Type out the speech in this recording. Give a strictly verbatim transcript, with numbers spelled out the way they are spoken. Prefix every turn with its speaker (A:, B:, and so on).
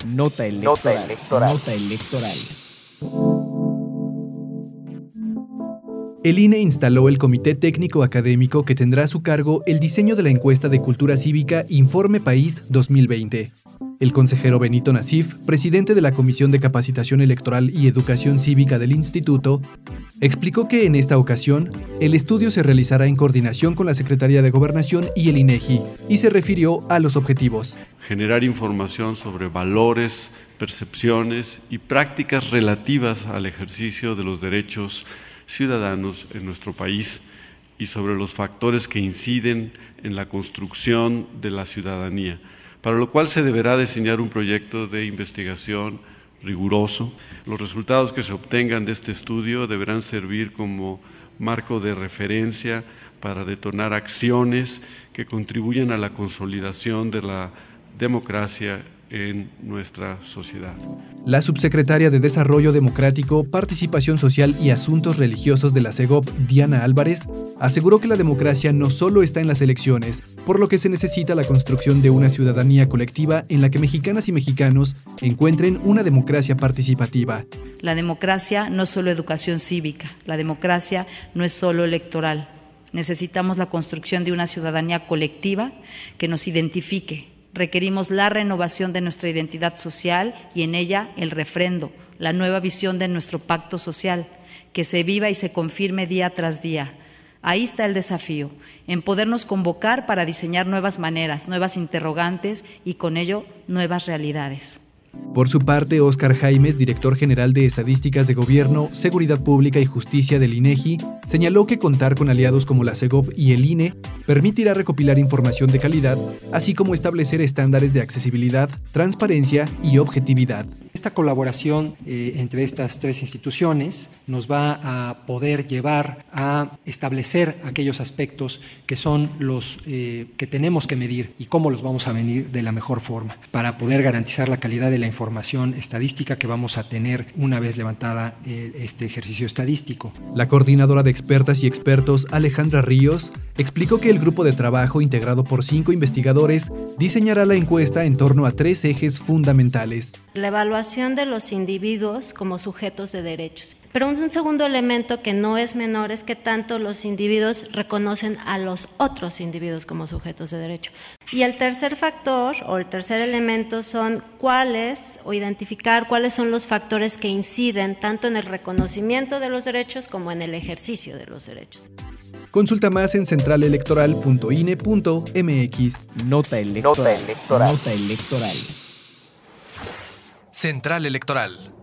A: Nota electoral. Nota electoral. Nota electoral. El I N E instaló el Comité Técnico Académico que tendrá a su cargo el diseño de la encuesta de cultura cívica Informe País dos mil veinte. El consejero Benito Nasif, presidente de la Comisión de Capacitación Electoral y Educación Cívica del Instituto, explicó que en esta ocasión el estudio se realizará en coordinación con la Secretaría de Gobernación y el INEGI y se refirió a los objetivos.
B: Generar información sobre valores, percepciones y prácticas relativas al ejercicio de los derechos ciudadanos en nuestro país y sobre los factores que inciden en la construcción de la ciudadanía, para lo cual se deberá diseñar un proyecto de investigación riguroso. Los resultados que se obtengan de este estudio deberán servir como marco de referencia para detonar acciones que contribuyan a la consolidación de la democracia en nuestra sociedad.
A: La subsecretaria de Desarrollo Democrático, Participación Social y Asuntos Religiosos de la SEGOV, Diana Álvarez, aseguró que la democracia no solo está en las elecciones, por lo que se necesita la construcción de una ciudadanía colectiva en la que mexicanas y mexicanos encuentren una democracia participativa.
C: La democracia no es solo educación cívica, la democracia no es solo electoral. Necesitamos la construcción de una ciudadanía colectiva que nos identifique. Requerimos la renovación de nuestra identidad social y en ella el refrendo, la nueva visión de nuestro pacto social, que se viva y se confirme día tras día. Ahí está el desafío, en podernos convocar para diseñar nuevas maneras, nuevas interrogantes y con ello nuevas realidades.
A: Por su parte, Óscar Jaimes, director general de Estadísticas de Gobierno, Seguridad Pública y Justicia del INEGI, señaló que contar con aliados como la SEGOV y el I N E permitirá recopilar información de calidad, así como establecer estándares de accesibilidad, transparencia y objetividad.
D: Esta colaboración eh, entre estas tres instituciones nos va a poder llevar a establecer aquellos aspectos que son los eh, que tenemos que medir y cómo los vamos a medir de la mejor forma para poder garantizar la calidad de la información estadística que vamos a tener una vez levantada eh, este ejercicio estadístico.
A: La coordinadora de expertas y expertos, Alejandra Ríos, explicó que el grupo de trabajo integrado por cinco investigadores diseñará la encuesta en torno a tres ejes fundamentales.
E: La evaluación de los individuos como sujetos de derechos. Pero un segundo elemento que no es menor es que tanto los individuos reconocen a los otros individuos como sujetos de derecho. Y el tercer factor o el tercer elemento son cuáles o identificar cuáles son los factores que inciden tanto en el reconocimiento de los derechos como en el ejercicio de los derechos.
A: Consulta más en central electoral punto i n e punto m x.
F: Nota electoral. Nota electoral.
A: Nota electoral.
G: Central Electoral.